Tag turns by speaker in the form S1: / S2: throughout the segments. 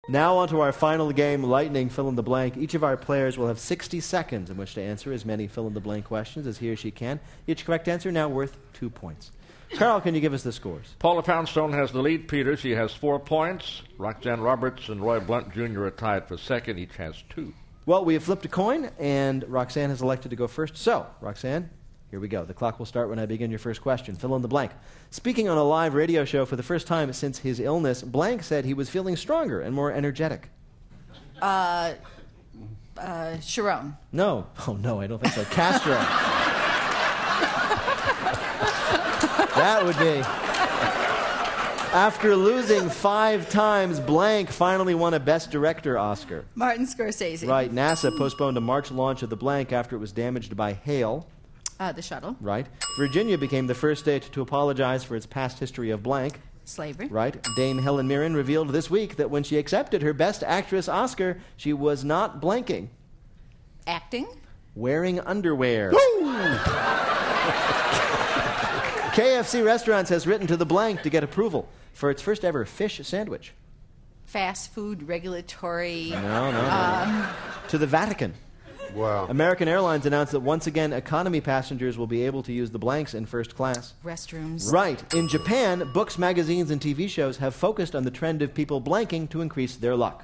S1: Now on to our final game, Lightning Fill in the Blank. Each of our players will have 60 seconds in which to answer as many fill-in-the-blank questions as he or she can. Each correct answer now worth 2 points. Carl, can you give us the scores?
S2: Paula Poundstone has the lead. Peter, she has 4 points. Roxanne Roberts and Roy Blunt Jr. are tied for second. Each has 2.
S1: Well, we have flipped a coin, and Roxanne has elected to go first. So, Roxanne, here we go. The clock will start when I begin your first question. Fill in the blank. Speaking on a live radio show for the first time since his illness, blank said he was feeling stronger and more energetic.
S3: Sharon.
S1: No. Oh, no, I don't think so. Castro. That would be. After losing 5 times, blank finally won a Best Director Oscar.
S3: Martin Scorsese.
S1: Right. NASA postponed a March launch of the blank after it was damaged by hail.
S3: The shuttle.
S1: Right. Virginia became the first state to apologize for its past history of blank.
S3: Slavery.
S1: Right. Dame Helen Mirren revealed this week that when she accepted her Best Actress Oscar, she was not blanking.
S3: Acting.
S1: Wearing underwear. KFC Restaurants has written to the blank to get approval for its first ever fish sandwich.
S3: Fast food regulatory.
S1: No. To the Vatican.
S4: Wow.
S1: American Airlines announced that once again economy passengers will be able to use the blanks in first class.
S3: Restrooms.
S1: Right. In Japan, books, magazines, and TV shows have focused on the trend of people blanking to increase their luck.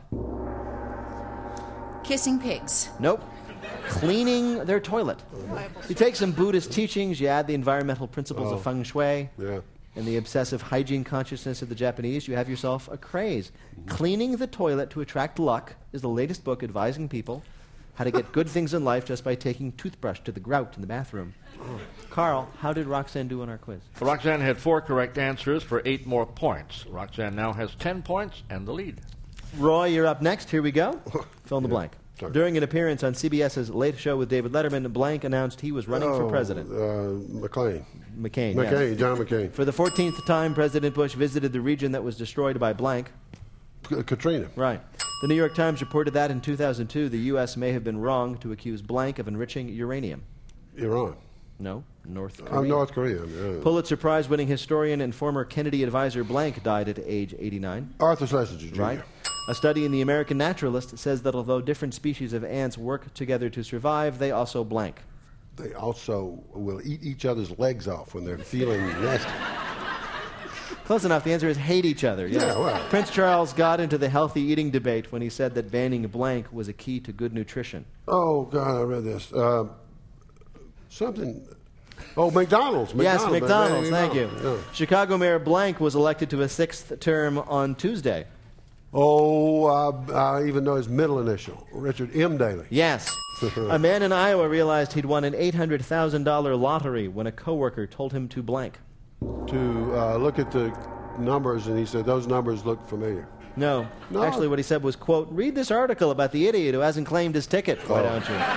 S3: Kissing pigs.
S1: Nope. Cleaning their toilet. You take some Buddhist teachings, you add the environmental principles of feng shui, and the obsessive hygiene consciousness of the Japanese, you have yourself a craze. Cleaning the toilet to attract luck is the latest book advising people how to get good things in life just by taking toothbrush to the grout in the bathroom. Carl, how did Roxanne do on our quiz?
S2: Roxanne had 4 correct answers for 8 more points. Roxanne now has 10 points and the lead.
S1: Roy, you're up next. Here we go. Fill in the blank.
S4: Sorry.
S1: During an appearance on CBS's Late Show with David Letterman, blank announced he was running for president.
S4: McCain.
S1: McCain,
S4: McCain,
S1: yes.
S4: John McCain.
S1: For the 14th time, President Bush visited the region that was destroyed by blank.
S4: Katrina.
S1: Right. The New York Times reported that in 2002, the U.S. may have been wrong to accuse blank of enriching uranium.
S4: Iran.
S1: No, North Korea.
S4: North Korea. Yeah.
S1: Pulitzer Prize-winning historian and former Kennedy advisor blank died at age 89.
S4: Arthur Schlesinger Jr.
S1: Right. A study in the American Naturalist says that although different species of ants work together to survive, they also blank.
S4: They also will eat each other's legs off when they're feeling nasty.
S1: Close enough. The answer is hate each other. Yes.
S4: Yeah, well.
S1: Prince Charles got into the healthy eating debate when he said that banning blank was a key to good nutrition.
S4: Oh, God, I read this. Something. Oh, McDonald's.
S1: Yes, McDonald's. Thank you.
S4: Yeah.
S1: Chicago Mayor blank was elected to a 6th term on Tuesday.
S4: Oh, I even know his middle initial, Richard M. Daley.
S1: Yes. A man in Iowa realized he'd won an $800,000 lottery when a coworker told him to blank.
S4: To look at the numbers, and he said, those numbers look familiar.
S1: No.
S4: No.
S1: Actually, what he said was, quote, read this article about the idiot who hasn't claimed his ticket. Why don't you?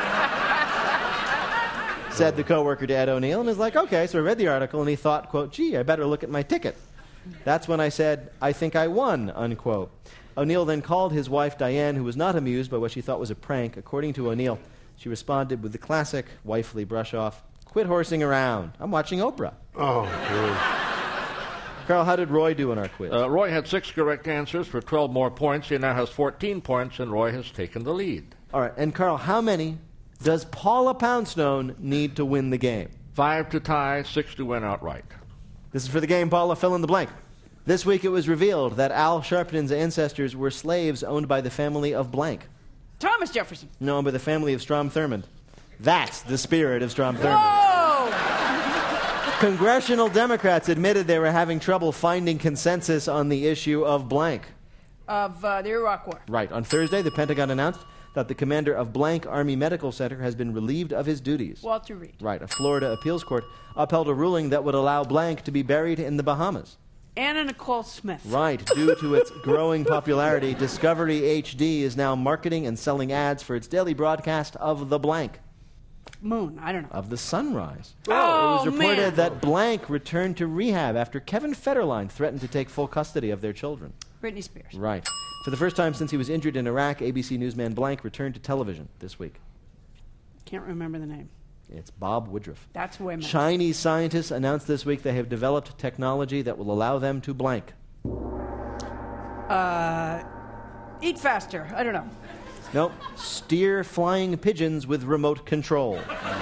S1: Said the coworker to Ed O'Neill, and he's like, okay, so I read the article, and he thought, quote, gee, I better look at my ticket. That's when I said, I think I won, unquote. O'Neill then called his wife, Diane, who was not amused by what she thought was a prank. According to O'Neill, she responded with the classic wifely brush-off, quit horsing around. I'm watching Oprah.
S4: Oh, really?
S1: Carl, how did Roy do on our quiz?
S2: Roy had 6 correct answers for 12 more points. He now has 14 points, and Roy has taken the lead.
S1: All right, and Carl, how many does Paula Poundstone need to win the game?
S2: 5 to tie, 6 to win outright.
S1: This is for the game, Paula, fill in the blank. This week it was revealed that Al Sharpton's ancestors were slaves owned by the family of blank.
S3: Thomas Jefferson.
S1: No, by the family of Strom Thurmond. That's the spirit of Strom Thurmond.
S3: Whoa!
S1: Congressional Democrats admitted they were having trouble finding consensus on the issue of blank.
S3: Of the Iraq War.
S1: Right. On Thursday, the Pentagon announced that the commander of blank Army Medical Center has been relieved of his duties.
S3: Walter Reed.
S1: Right. A Florida appeals court upheld a ruling that would allow blank to be buried in the Bahamas.
S3: Anna Nicole Smith.
S1: Right. Due to its growing popularity, Discovery HD is now marketing and selling ads for its daily broadcast of the blank.
S3: Moon. I don't know.
S1: Of the sunrise.
S3: Oh,
S1: it was reported
S3: man.
S1: that blank returned to rehab after Kevin Federline threatened to take full custody of their children.
S3: Britney Spears.
S1: Right. For the first time since he was injured in Iraq, ABC newsman blank returned to television this week.
S3: Can't remember the name.
S1: It's Bob Woodruff.
S3: That's way more.
S1: Chinese scientists announced this week they have developed technology that will allow them to blank.
S3: Eat faster. I don't know.
S1: Nope. Steer flying pigeons with remote control.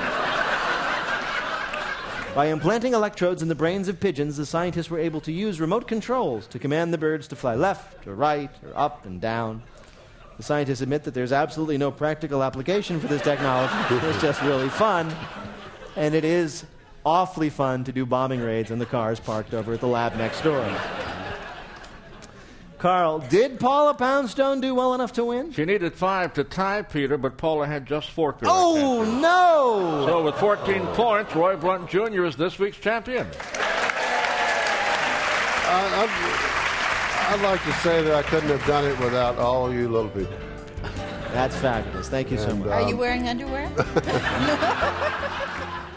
S1: By implanting electrodes in the brains of pigeons, the scientists were able to use remote controls to command the birds to fly left or right or up and down. The scientists admit that there's absolutely no practical application for this technology. It's just really fun. And it is awfully fun to do bombing raids in the cars parked over at the lab next door. Carl, did Paula Poundstone do well enough to win?
S2: She needed 5 to tie Peter, but Paula had just 4 correct
S1: Oh,
S2: answers.
S1: no!
S2: So with 14 points, Roy Blunt Jr. is this week's champion.
S4: I'd like to say that I couldn't have done it without all of you little people.
S1: That's fabulous. Thank you so much.
S5: Are you wearing underwear?